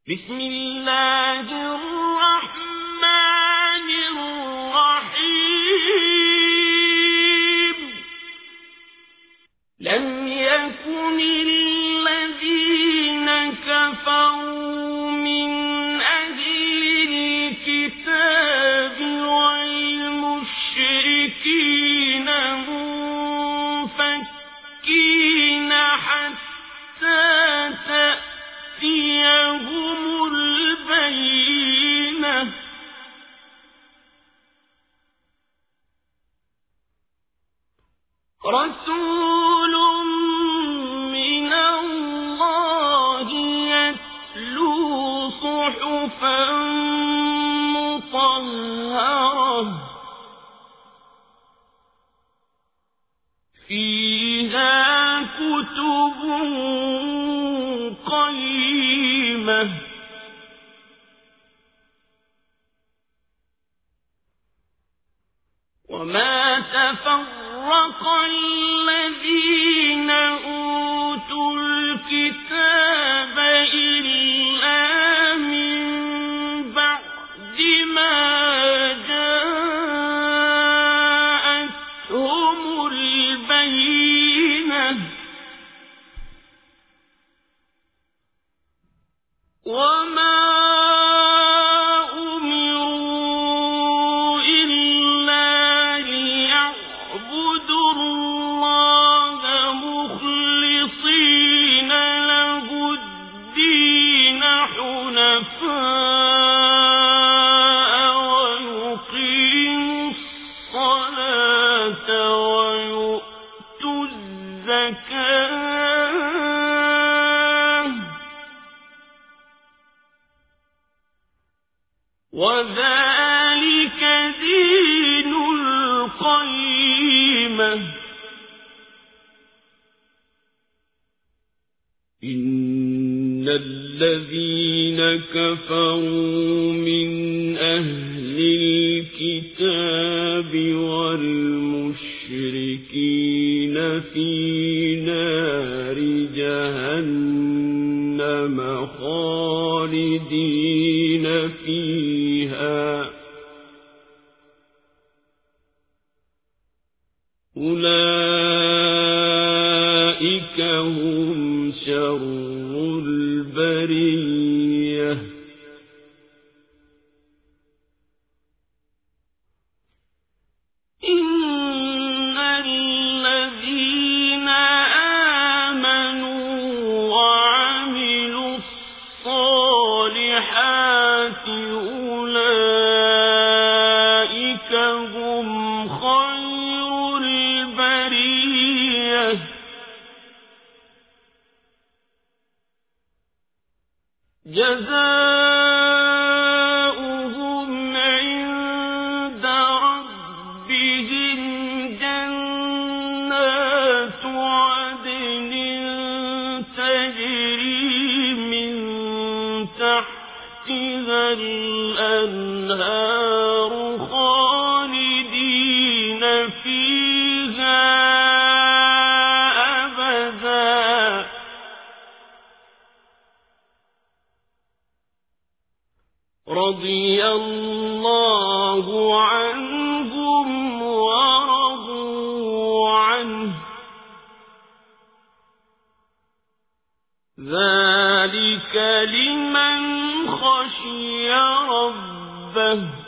بسم الله الرحمن الرحيم لم يكن الذين كفروا من أهل الكتاب والمشركين منفكين حتى تأتيهم البينة رسول من الله يتلو صحفا مطهرة فيها كتب قيمة وما تفرق الذين أوتوا الكتاب إلا من بعد ما جاءتهم البينة وما ويقيموا الصلاة ويؤتوا الزكاة وذلك دين القيمة إن الذين كفروا من أهل الكتاب والمشركين في نار جهنم خالدين فيها أولئك هم شر البرية إن الذين آمنوا وعملوا الصالحات أولئك هم خير البرية جزاؤهم عند ربهم جنات عدن تجري من تحتها الأنهار خالدين فيها أبدا رضي الله عنهم ورضوا عنه ذلك لمن خشي ربه